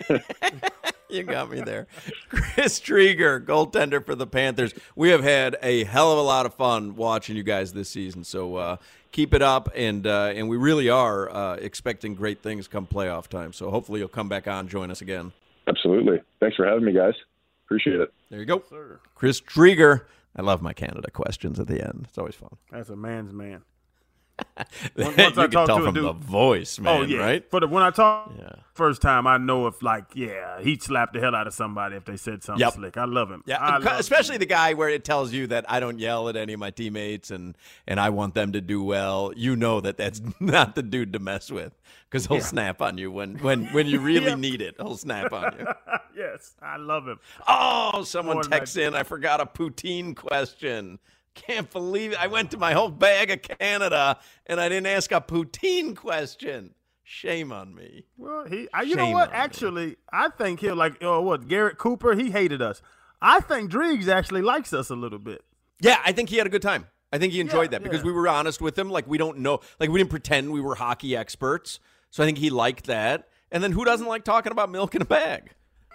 [SPEAKER 7] You got me there. Chris Driedger, goaltender for the Panthers. We have had a hell of a lot of fun watching you guys this season. So uh, keep it up, and uh, and we really are uh, expecting great things come playoff time. So hopefully you'll come back on, join us again.
[SPEAKER 11] Absolutely. Thanks for having me, guys. Appreciate it.
[SPEAKER 7] There you go,
[SPEAKER 8] Sir.
[SPEAKER 7] Chris Driedger. I love my Canada questions at the end. It's always fun.
[SPEAKER 8] That's a man's man.
[SPEAKER 7] Once,
[SPEAKER 8] once
[SPEAKER 7] you
[SPEAKER 8] I
[SPEAKER 7] can
[SPEAKER 8] talk
[SPEAKER 7] tell
[SPEAKER 8] to
[SPEAKER 7] from
[SPEAKER 8] a dude,
[SPEAKER 7] the voice, man,
[SPEAKER 8] oh, yeah.
[SPEAKER 7] right?
[SPEAKER 8] For the, when I talk
[SPEAKER 7] yeah.
[SPEAKER 8] first time, I know if, like, yeah, he'd slap the hell out of somebody if they said something
[SPEAKER 7] yep.
[SPEAKER 8] slick. I love him.
[SPEAKER 7] Yeah,
[SPEAKER 8] I love
[SPEAKER 7] especially
[SPEAKER 8] him.
[SPEAKER 7] the guy where it tells you that I don't yell at any of my teammates and, and I want them to do well. You know that that's not the dude to mess with because he'll yeah. snap on you when, when, when you really yep. need it. He'll snap on you.
[SPEAKER 8] Yes, I love him.
[SPEAKER 7] Oh, someone
[SPEAKER 8] More
[SPEAKER 7] texts in. I forgot a poutine question. Can't believe it. I went to my whole bag of Canada and I didn't ask a poutine question. Shame on me.
[SPEAKER 8] Well, he, I, you
[SPEAKER 7] Shame
[SPEAKER 8] know what?
[SPEAKER 7] on
[SPEAKER 8] Actually,
[SPEAKER 7] me.
[SPEAKER 8] I think he'll like, oh, what, Garrett Cooper, he hated us. I think Driggs actually likes us a little bit.
[SPEAKER 7] Yeah, I think he had a good time. I think he enjoyed
[SPEAKER 8] yeah,
[SPEAKER 7] that because
[SPEAKER 8] yeah.
[SPEAKER 7] we were honest with him. Like, we don't know, like, we didn't pretend we were hockey experts. So I think he liked that. And then who doesn't like talking about milk in a bag?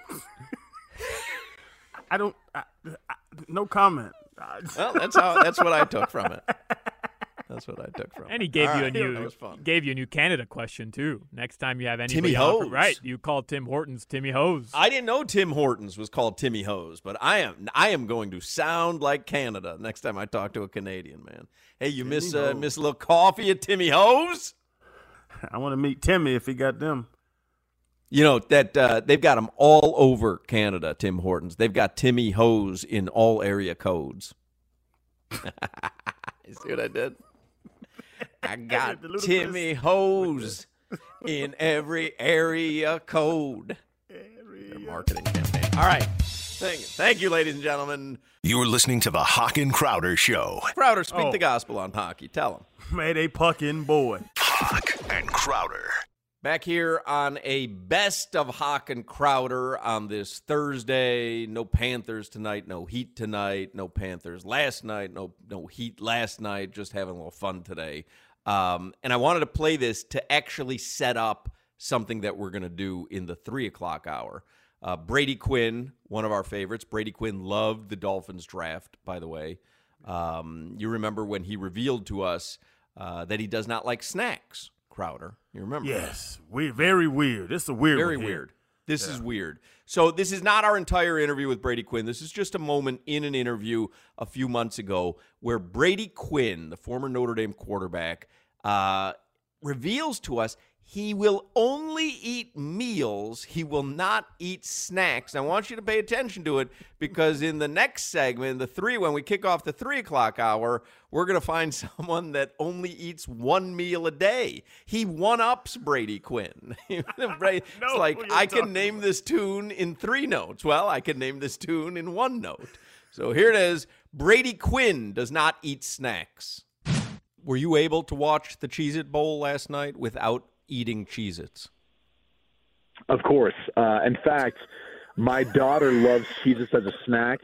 [SPEAKER 8] I don't, I, I, no comment.
[SPEAKER 7] Well, that's how. That's what I took from it. That's what I took from it.
[SPEAKER 9] And he gave
[SPEAKER 7] All
[SPEAKER 9] you
[SPEAKER 7] right.
[SPEAKER 9] a new
[SPEAKER 7] That was fun.
[SPEAKER 9] gave you a new Canada question too. Next time you have anybody
[SPEAKER 7] Timmy
[SPEAKER 9] on for-
[SPEAKER 7] Hose.
[SPEAKER 9] right? You call Tim Hortons Timmy Hose.
[SPEAKER 7] I didn't know Tim Hortons was called Timmy Hose, but I am. I am going to sound like Canada next time I talk to a Canadian man. Hey, you
[SPEAKER 8] Timmy
[SPEAKER 7] miss uh,
[SPEAKER 8] Hose.
[SPEAKER 7] miss a little coffee at Timmy Hose?
[SPEAKER 8] I want to meet Timmy if he got them.
[SPEAKER 7] You know that uh, they've got them all over Canada. Tim Hortons. They've got Timmy Hose in all area codes. You see what I did? I got Timmy Hose in every area code. Their marketing campaign. All right. Thank you. Thank you, ladies and gentlemen.
[SPEAKER 10] You're listening to the Hawk and Crowder Show.
[SPEAKER 7] Crowder, speak
[SPEAKER 8] Oh.
[SPEAKER 7] the gospel on hockey. Tell them.
[SPEAKER 8] Made a pucking boy.
[SPEAKER 10] Hawk and Crowder.
[SPEAKER 7] Back here on a best of Hawk and Crowder on this Thursday. No Panthers tonight, no Heat tonight, no Panthers last night, no no Heat last night. Just having a little fun today. Um, and I wanted to play this to actually set up something that we're going to do in the three o'clock hour. Uh, Brady Quinn, one of our favorites. Brady Quinn loved the Dolphins draft, by the way. Um, you remember when he revealed to us uh, that he does not like snacks, Crowder. You remember?
[SPEAKER 8] Yes. We, very weird. This is a weird
[SPEAKER 7] Very
[SPEAKER 8] one here.
[SPEAKER 7] weird. This
[SPEAKER 8] Yeah.
[SPEAKER 7] is weird. So this is not our entire interview with Brady Quinn. This is just a moment in an interview a few months ago where Brady Quinn, the former Notre Dame quarterback, uh, reveals to us he will only eat meals. He will not eat snacks. I want you to pay attention to it because in the next segment, the three, when we kick off the three o'clock hour, we're going to find someone that only eats one meal a day. He one-ups Brady Quinn. It's like, I can name this tune in three notes. Well, I can name this tune in one note. So here it is. Brady Quinn does not eat snacks. Were you able to watch the Cheez-It Bowl last night without eating Cheez-Its?
[SPEAKER 12] Of course. Uh, in fact, my daughter loves Cheez-Its as a snack,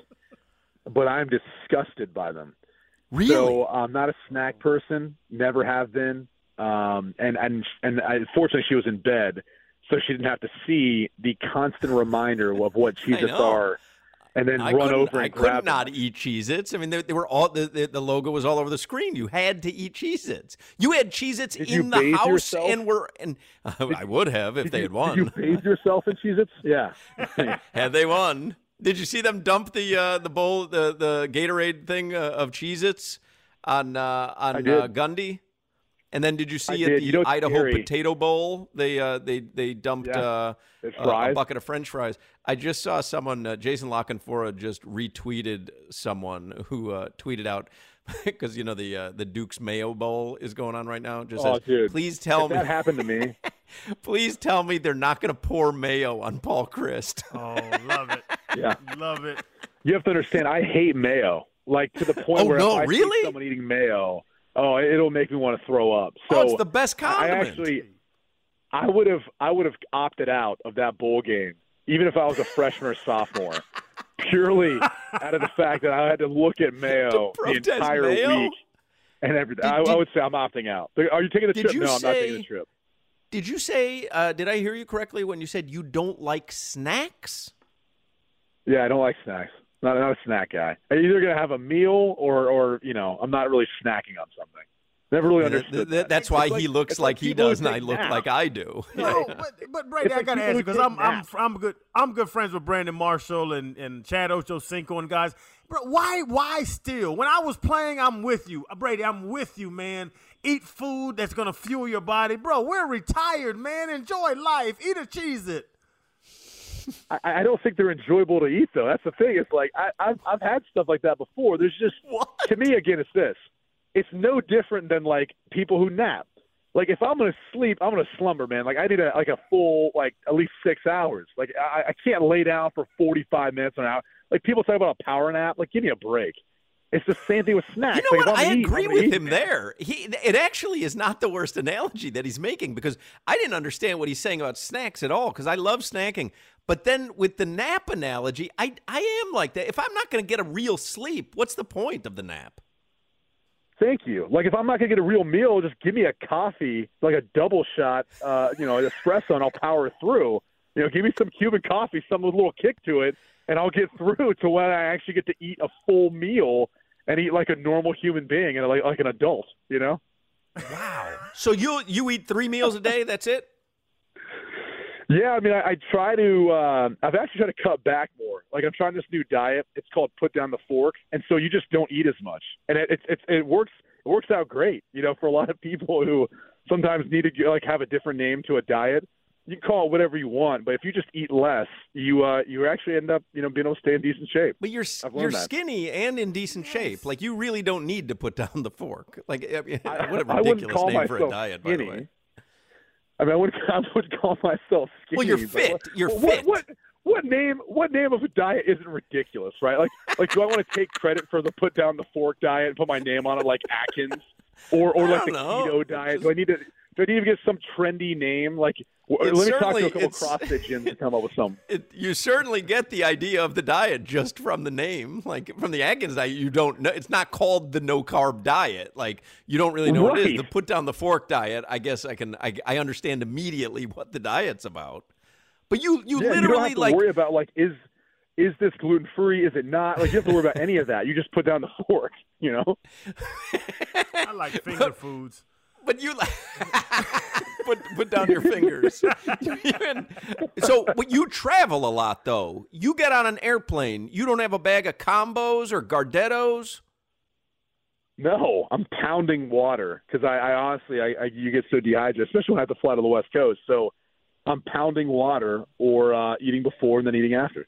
[SPEAKER 12] but I'm disgusted by them.
[SPEAKER 7] Really?
[SPEAKER 12] So I'm not a snack person, never have been. Um, and and and I, fortunately, she was in bed, so she didn't have to see the constant reminder of what Cheez-Its are. And then
[SPEAKER 7] I
[SPEAKER 12] run over and
[SPEAKER 7] I
[SPEAKER 12] grab
[SPEAKER 7] could not eat Cheez-Its. I mean, they, they were all the, the, the logo was all over the screen. You had to eat Cheez-Its. You had Cheez-Its
[SPEAKER 12] Did
[SPEAKER 7] in
[SPEAKER 12] you
[SPEAKER 7] the
[SPEAKER 12] bathe
[SPEAKER 7] house,
[SPEAKER 12] yourself?
[SPEAKER 7] and were and uh, I would have if
[SPEAKER 12] Did
[SPEAKER 7] they
[SPEAKER 12] you-
[SPEAKER 7] had won.
[SPEAKER 12] Did you bathe yourself in Cheez-Its? Yeah.
[SPEAKER 7] Had they won? Did you see them dump the uh, the bowl the the Gatorade thing uh, of Cheez-Its on uh, on
[SPEAKER 12] I did.
[SPEAKER 7] uh, Gundy? And then did you see
[SPEAKER 12] I
[SPEAKER 7] at
[SPEAKER 12] did.
[SPEAKER 7] the
[SPEAKER 12] You know what's
[SPEAKER 7] Idaho
[SPEAKER 12] scary?
[SPEAKER 7] Potato Bowl? They uh, they they dumped
[SPEAKER 12] Yeah.
[SPEAKER 7] uh,
[SPEAKER 12] It's
[SPEAKER 7] a, a
[SPEAKER 12] fries.
[SPEAKER 7] bucket of French fries. I just saw someone, uh, Jason Lockenfora, just retweeted someone who uh, tweeted out because you know the uh, the Duke's Mayo Bowl is going on right now. Just
[SPEAKER 12] Oh,
[SPEAKER 7] says,
[SPEAKER 12] dude.
[SPEAKER 7] please tell
[SPEAKER 12] If
[SPEAKER 7] me
[SPEAKER 12] that happened to me.
[SPEAKER 7] please tell me they're not going to pour mayo on Paul Christ.
[SPEAKER 8] Oh, love it.
[SPEAKER 12] Yeah.
[SPEAKER 8] Love it.
[SPEAKER 12] You have to understand, I hate mayo. Like, to the point
[SPEAKER 7] Oh,
[SPEAKER 12] where
[SPEAKER 7] no,
[SPEAKER 12] if I
[SPEAKER 7] really?
[SPEAKER 12] see someone eating mayo, oh, it'll make me want to throw up. So
[SPEAKER 7] Oh, it's the best
[SPEAKER 12] I
[SPEAKER 7] condiment.
[SPEAKER 12] actually, I would have, I would have opted out of that bowl game, even if I was a freshman or sophomore, purely out of the fact that I had to look at mayo the
[SPEAKER 7] protest
[SPEAKER 12] entire
[SPEAKER 7] mayo?
[SPEAKER 12] week and everything.
[SPEAKER 7] Did-
[SPEAKER 12] I, I
[SPEAKER 7] did-
[SPEAKER 12] would say I'm opting out. Are you taking the
[SPEAKER 7] Did
[SPEAKER 12] trip?
[SPEAKER 7] you
[SPEAKER 12] No, I'm not
[SPEAKER 7] say-
[SPEAKER 12] taking the trip.
[SPEAKER 7] Did you say? Uh, did I hear you correctly when you said you don't like snacks?
[SPEAKER 12] Yeah, I don't like snacks. Not, not a snack guy. I'm either going to have a meal or, or, you know, I'm not really snacking on something. Never really
[SPEAKER 7] Th-
[SPEAKER 12] understood
[SPEAKER 7] th-
[SPEAKER 12] that.
[SPEAKER 7] That's
[SPEAKER 12] It's
[SPEAKER 7] why
[SPEAKER 12] like-
[SPEAKER 7] he looks
[SPEAKER 12] it's
[SPEAKER 7] like,
[SPEAKER 12] like
[SPEAKER 7] he
[SPEAKER 12] people who
[SPEAKER 7] does, and I
[SPEAKER 12] take
[SPEAKER 7] look
[SPEAKER 12] naps.
[SPEAKER 7] like I do.
[SPEAKER 8] No, but, but Brady,
[SPEAKER 12] It's
[SPEAKER 8] I
[SPEAKER 12] like
[SPEAKER 8] gotta
[SPEAKER 12] people
[SPEAKER 8] ask
[SPEAKER 12] who
[SPEAKER 8] you because
[SPEAKER 12] take
[SPEAKER 8] I'm I'm
[SPEAKER 12] naps.
[SPEAKER 8] I'm good I'm good friends with Brandon Marshall and, and Chad Ochocinco and guys. Bro, why why still? When I was playing, I'm with you, Brady. I'm with you, man. Eat food that's gonna fuel your body, bro. We're retired, man. Enjoy life. Eat a Cheez-It.
[SPEAKER 12] I, I don't think they're enjoyable to eat, though. That's the thing. It's like I, I've I've had stuff like that before. There's just
[SPEAKER 7] What?
[SPEAKER 12] to me again, it's this. It's no different than like people who nap. Like if I'm gonna sleep, I'm gonna slumber, man. Like I need a like a full like at least six hours. Like I, I can't lay down for forty-five minutes or an hour. Like people talk about a power nap. Like give me a break. It's the same thing with snacks.
[SPEAKER 7] You know
[SPEAKER 12] Like,
[SPEAKER 7] what?
[SPEAKER 12] if I'm
[SPEAKER 7] I
[SPEAKER 12] gonna eat,
[SPEAKER 7] agree
[SPEAKER 12] I'm gonna
[SPEAKER 7] with
[SPEAKER 12] eat,
[SPEAKER 7] him
[SPEAKER 12] man.
[SPEAKER 7] there. He, it actually is not the worst analogy that he's making because I didn't understand what he's saying about snacks at all because I love snacking. But then with the nap analogy, I, I am like that. If I'm not going to get a real sleep, what's the point of the nap?
[SPEAKER 12] Thank you. Like if I'm not gonna get a real meal, just give me a coffee, like a double shot, uh, you know, an espresso, and I'll power through. You know, give me some Cuban coffee, some with a little kick to it, and I'll get through to when I actually get to eat a full meal and eat like a normal human being and like like an adult. You know?
[SPEAKER 7] Wow. So you you eat three meals a day? That's it?
[SPEAKER 12] Yeah, I mean, I, I try to. Uh, I've actually tried to cut back more. Like I'm trying this new diet. It's called Put Down the Fork, and so you just don't eat as much, and it it, it, it works. It works out great, you know, for a lot of people who sometimes need to like have a different name to a diet. You can call it whatever you want, but if you just eat less, you uh, you actually end up, you know, being able to stay in decent shape.
[SPEAKER 7] But you're
[SPEAKER 12] I've
[SPEAKER 7] you're
[SPEAKER 12] learned that.
[SPEAKER 7] skinny and in decent shape. Like you really don't need to put down the fork. Like I mean,
[SPEAKER 12] I-
[SPEAKER 7] what a
[SPEAKER 12] I wouldn't
[SPEAKER 7] ridiculous
[SPEAKER 12] call
[SPEAKER 7] name for a
[SPEAKER 12] myself
[SPEAKER 7] diet, by the
[SPEAKER 12] skinny.
[SPEAKER 7] way.
[SPEAKER 12] I mean, I wouldn't, I wouldn't call myself skinny.
[SPEAKER 7] Well, you're
[SPEAKER 12] but
[SPEAKER 7] fit.
[SPEAKER 12] What,
[SPEAKER 7] You're
[SPEAKER 12] what,
[SPEAKER 7] fit.
[SPEAKER 12] What, what name? What name of a diet isn't ridiculous, right? Like, like, do I want to take credit for the put down the fork diet and put my name on it, like Atkins, or or
[SPEAKER 7] I
[SPEAKER 12] like
[SPEAKER 7] don't
[SPEAKER 12] the
[SPEAKER 7] know.
[SPEAKER 12] keto diet? Do I need to? do I need to get some trendy name? Like, w- let me talk to a couple CrossFit gyms to come up with some.
[SPEAKER 7] It, you certainly get the idea of the diet just from the name. Like, from the Atkins diet, you don't know. It's not called the no-carb diet. Like, you don't really know
[SPEAKER 12] Right.
[SPEAKER 7] what it is. The put-down-the-fork diet, I guess I can I, I understand immediately what the diet's about. But you, you
[SPEAKER 12] yeah,
[SPEAKER 7] literally,
[SPEAKER 12] you don't have to
[SPEAKER 7] like...
[SPEAKER 12] worry about, like, is is this gluten-free? Is it not? Like, you have to worry about any of that. You just put down the fork, you know?
[SPEAKER 8] I like finger foods.
[SPEAKER 7] But you like put put down your fingers. So, but you travel a lot, though. You get on an airplane. You don't have a bag of combos or Gardettos.
[SPEAKER 12] No, I'm pounding water because I, I honestly, I, I you get so dehydrated, especially when I have to fly to the West Coast. So I'm pounding water or uh, eating before and then eating after.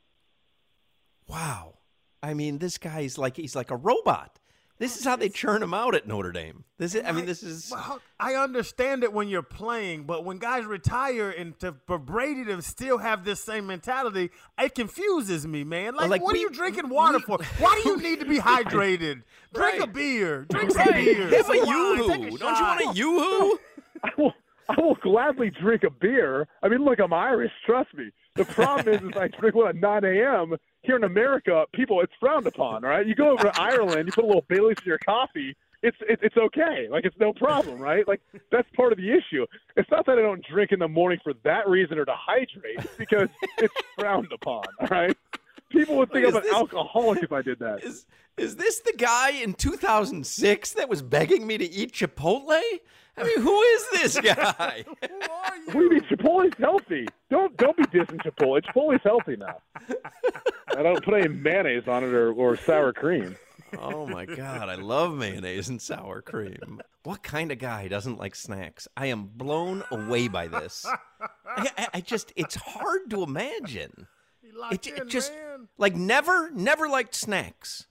[SPEAKER 7] Wow. I mean, this guy's like, he's like a robot. This is how they churn him out at Notre Dame. This is, I mean, this is.
[SPEAKER 8] Well, I understand it when you're playing, but when guys retire and to, for Brady to still have this same mentality, it confuses me, man. Like,
[SPEAKER 7] Like,
[SPEAKER 8] what
[SPEAKER 7] we-
[SPEAKER 8] are you drinking water for? Why do you need to be hydrated? Drink a
[SPEAKER 7] Right.
[SPEAKER 8] beer. Drink some beer.
[SPEAKER 7] Have
[SPEAKER 8] some
[SPEAKER 7] a
[SPEAKER 8] wine,
[SPEAKER 7] yoo-hoo.
[SPEAKER 8] take a
[SPEAKER 7] Don't
[SPEAKER 8] shot.
[SPEAKER 7] you want a yoo-hoo?
[SPEAKER 12] I will, I will gladly drink a beer. I mean, look, I'm Irish. Trust me. The problem is, is I drink one at nine a.m. Here in America, people, it's frowned upon, all right? You go over to Ireland, you put a little Baileys in your coffee, it's it, it's okay. Like, it's no problem, right? Like, that's part of the issue. It's not that I don't drink in the morning for that reason or to hydrate. It's because it's frowned upon, all right? People would think
[SPEAKER 7] Wait,
[SPEAKER 12] I'm
[SPEAKER 7] is
[SPEAKER 12] an
[SPEAKER 7] this-
[SPEAKER 12] alcoholic if I did that.
[SPEAKER 7] Is is this the guy in two thousand six that was begging me to eat Chipotle? I mean, who is this guy?
[SPEAKER 12] What do you mean? Chipotle's healthy. Don't don't be dissing Chipotle. Chipotle's healthy now. I don't put any mayonnaise on it or, or sour cream.
[SPEAKER 7] Oh, my God. I love mayonnaise and sour cream. What kind of guy doesn't like snacks? I am blown away by this. I, I, I just, it's hard to imagine. It, it just, like, never, never liked snacks.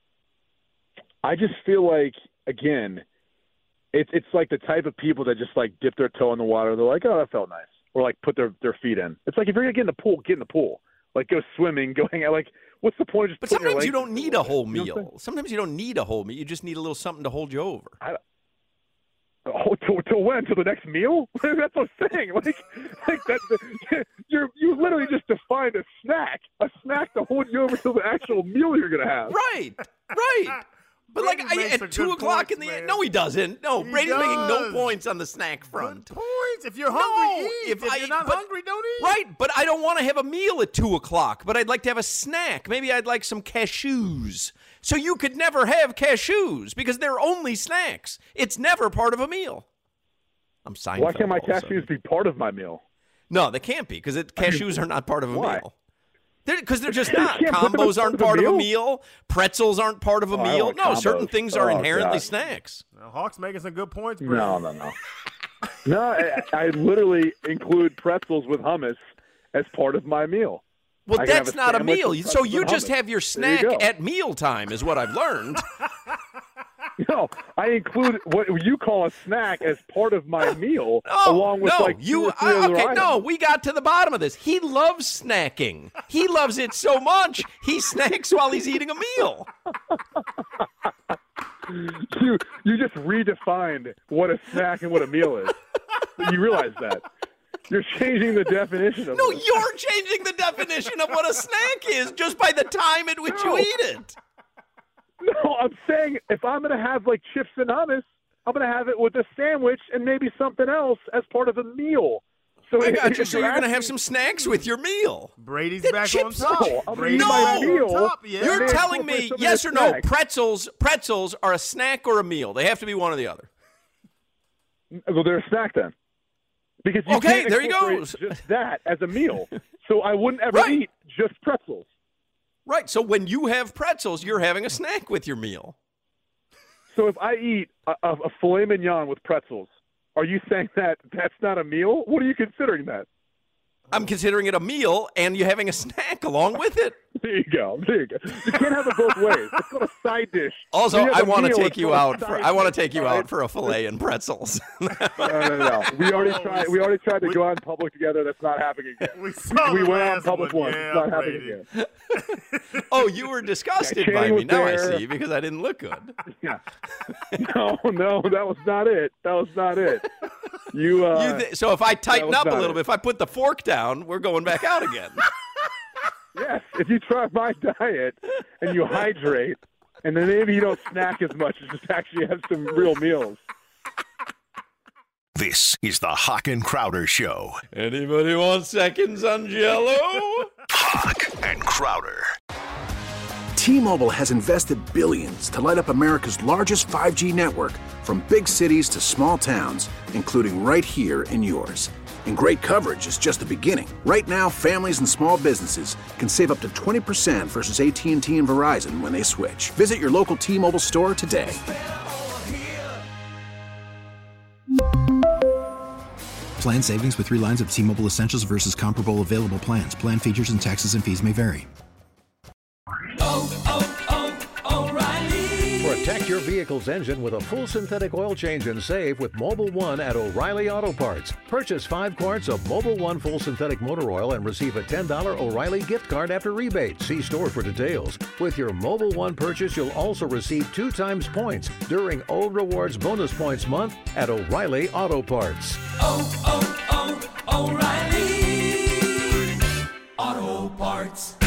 [SPEAKER 12] I just feel like, again, it's it's like the type of people that just like dip their toe in the water. They're like, oh, that felt nice, or like put their, their feet in. It's like if you're gonna get in the pool, get in the pool. Like go swimming, go hang out. Like what's the point of just?
[SPEAKER 7] But
[SPEAKER 12] putting your
[SPEAKER 7] sometimes you
[SPEAKER 12] legs
[SPEAKER 7] don't
[SPEAKER 12] in the
[SPEAKER 7] need a
[SPEAKER 12] water?
[SPEAKER 7] whole
[SPEAKER 12] You know what I'm
[SPEAKER 7] meal. Sometimes you don't need a whole meal. You just need a little something to hold you over.
[SPEAKER 12] I, oh, till, till when? Till the next meal? That's what I'm saying. Like, like that. You're you literally just defined a snack, a snack to hold you over till the actual meal you're gonna have.
[SPEAKER 7] Right, right. But like
[SPEAKER 8] Brady
[SPEAKER 7] I,
[SPEAKER 8] makes a
[SPEAKER 7] at two
[SPEAKER 8] good
[SPEAKER 7] o'clock
[SPEAKER 8] point,
[SPEAKER 7] in the
[SPEAKER 8] man.
[SPEAKER 7] no, he doesn't. No,
[SPEAKER 8] He
[SPEAKER 7] Brady's making no
[SPEAKER 8] does.
[SPEAKER 7] points on the snack front.
[SPEAKER 8] Points. If you're hungry,
[SPEAKER 7] No,
[SPEAKER 8] eat.
[SPEAKER 7] if
[SPEAKER 8] If,
[SPEAKER 7] I-
[SPEAKER 8] you're not
[SPEAKER 7] but-
[SPEAKER 8] hungry, don't eat.
[SPEAKER 7] Right, but I don't want to have a meal at two o'clock. But I'd like to have a snack. Maybe I'd like some cashews. So you could never have cashews because they're only snacks. It's never part of a meal. I'm Seinfeld.
[SPEAKER 12] Why can't my
[SPEAKER 7] all of a sudden.
[SPEAKER 12] cashews be part of my meal?
[SPEAKER 7] No, they can't be because cashews are not part of a
[SPEAKER 12] Why?
[SPEAKER 7] meal. Because they're, they're just
[SPEAKER 12] You
[SPEAKER 7] not.
[SPEAKER 12] can't put them as
[SPEAKER 7] Combos aren't
[SPEAKER 12] part
[SPEAKER 7] part
[SPEAKER 12] of
[SPEAKER 7] of
[SPEAKER 12] a
[SPEAKER 7] a
[SPEAKER 12] meal?
[SPEAKER 7] meal. Pretzels aren't part of a
[SPEAKER 12] Oh, I
[SPEAKER 7] meal.
[SPEAKER 12] like
[SPEAKER 7] No, certain
[SPEAKER 12] combos.
[SPEAKER 7] things are
[SPEAKER 12] Oh,
[SPEAKER 7] inherently
[SPEAKER 12] God.
[SPEAKER 7] snacks.
[SPEAKER 8] Now, Hawk's making some good points, Brady.
[SPEAKER 12] No, no, no. No, I, I literally include pretzels with hummus as part of my meal.
[SPEAKER 7] Well,
[SPEAKER 12] I can have
[SPEAKER 7] that's
[SPEAKER 12] a
[SPEAKER 7] not a
[SPEAKER 12] sandwich
[SPEAKER 7] meal.
[SPEAKER 12] with
[SPEAKER 7] So
[SPEAKER 12] pretzels
[SPEAKER 7] you
[SPEAKER 12] and
[SPEAKER 7] just
[SPEAKER 12] hummus.
[SPEAKER 7] have your
[SPEAKER 12] There you
[SPEAKER 7] snack
[SPEAKER 12] go.
[SPEAKER 7] at mealtime, is what I've learned.
[SPEAKER 12] No, I include what you call a snack as part of my meal,
[SPEAKER 7] Oh,
[SPEAKER 12] along with
[SPEAKER 7] no,
[SPEAKER 12] like two
[SPEAKER 7] you.
[SPEAKER 12] or three
[SPEAKER 7] I-
[SPEAKER 12] other
[SPEAKER 7] okay,
[SPEAKER 12] items.
[SPEAKER 7] no, we got to the bottom of this. He loves snacking. He loves it so much he snacks while he's eating a meal.
[SPEAKER 12] You you just redefined what a snack and what a meal is. You realize that. You're changing the definition of
[SPEAKER 7] No,
[SPEAKER 12] it.
[SPEAKER 7] you're changing the definition of what a snack is just by the time at which
[SPEAKER 12] No.
[SPEAKER 7] you eat it.
[SPEAKER 12] No, I'm saying if I'm going to have like chips and hummus, I'm going to have it with a sandwich and maybe something else as part of a meal. So
[SPEAKER 7] I
[SPEAKER 12] if-
[SPEAKER 7] got you.
[SPEAKER 12] if
[SPEAKER 7] So you're going to
[SPEAKER 12] asking-
[SPEAKER 7] have some snacks with your meal.
[SPEAKER 8] Brady's
[SPEAKER 7] The
[SPEAKER 8] back on
[SPEAKER 7] chips-
[SPEAKER 8] top.
[SPEAKER 12] No, I'm gonna
[SPEAKER 8] Brady's
[SPEAKER 12] eat
[SPEAKER 7] No.
[SPEAKER 12] my
[SPEAKER 8] back on
[SPEAKER 12] meal.
[SPEAKER 8] top. Yeah.
[SPEAKER 7] You're
[SPEAKER 12] Yeah.
[SPEAKER 7] telling
[SPEAKER 12] Incorporate
[SPEAKER 7] me
[SPEAKER 12] some of
[SPEAKER 7] yes
[SPEAKER 12] the
[SPEAKER 7] or no?
[SPEAKER 12] snacks.
[SPEAKER 7] Pretzels, pretzels are a snack or a meal. They have to be one or the other.
[SPEAKER 12] Well, they're a snack then. Because you
[SPEAKER 7] Okay,
[SPEAKER 12] can't
[SPEAKER 7] there he
[SPEAKER 12] incorporate
[SPEAKER 7] goes.
[SPEAKER 12] just that as a meal. So I wouldn't ever
[SPEAKER 7] Right.
[SPEAKER 12] eat just pretzels.
[SPEAKER 7] Right. So when you have pretzels, you're having a snack with your meal.
[SPEAKER 12] So if I eat a, a, a filet mignon with pretzels, are you saying that that's not a meal? What are you considering that?
[SPEAKER 7] I'm considering it a meal, and you're having a snack along with it.
[SPEAKER 12] There you go. There you go. You can't have it both ways. It's called a side dish.
[SPEAKER 7] Also, I want to
[SPEAKER 12] meal,
[SPEAKER 7] take you out. For, I want to take you right? out for a fillet and pretzels.
[SPEAKER 12] no, no, no. We already tried. We already tried to we, go out in public together. That's not happening again.
[SPEAKER 8] We, saw
[SPEAKER 12] we went out in public
[SPEAKER 8] one.
[SPEAKER 12] once.
[SPEAKER 8] Yeah,
[SPEAKER 12] it's not happening again.
[SPEAKER 7] Oh, you were disgusted
[SPEAKER 12] yeah,
[SPEAKER 7] by me. Now
[SPEAKER 12] there.
[SPEAKER 7] I see, because I didn't look good.
[SPEAKER 12] Yeah. No, no, that was not it. That was not it. You. Uh,
[SPEAKER 7] you th- so if I tighten up a little
[SPEAKER 12] it.
[SPEAKER 7] bit, if I put the fork down, we're going back out again.
[SPEAKER 12] Yes, if you try my diet and you hydrate, and then maybe you don't snack as much, and just actually have some real meals.
[SPEAKER 10] This is the Hawk and Crowder Show.
[SPEAKER 7] Anybody want seconds on Jell-O?
[SPEAKER 10] Hawk and Crowder.
[SPEAKER 5] T-Mobile has invested billions to light up America's largest five G network, from big cities to small towns, including right here in yours. And great coverage is just the beginning. Right now, families and small businesses can save up to twenty percent versus A T and T and Verizon when they switch. Visit your local T-Mobile store today.
[SPEAKER 6] Plan savings with three lines of T-Mobile Essentials versus comparable available plans. Plan features and taxes and fees may vary.
[SPEAKER 13] Oh, oh, oh, O'Reilly.
[SPEAKER 14] Protect your vehicle's engine with a full synthetic oil change and save with Mobil one at O'Reilly Auto Parts. Purchase five quarts of Mobil one full synthetic motor oil and receive a ten dollars O'Reilly gift card after rebate. See store for details. With your Mobil one purchase, you'll also receive two times points during O Rewards Bonus Points Month at O'Reilly Auto Parts.
[SPEAKER 13] Oh, oh, oh, O'Reilly Auto Parts.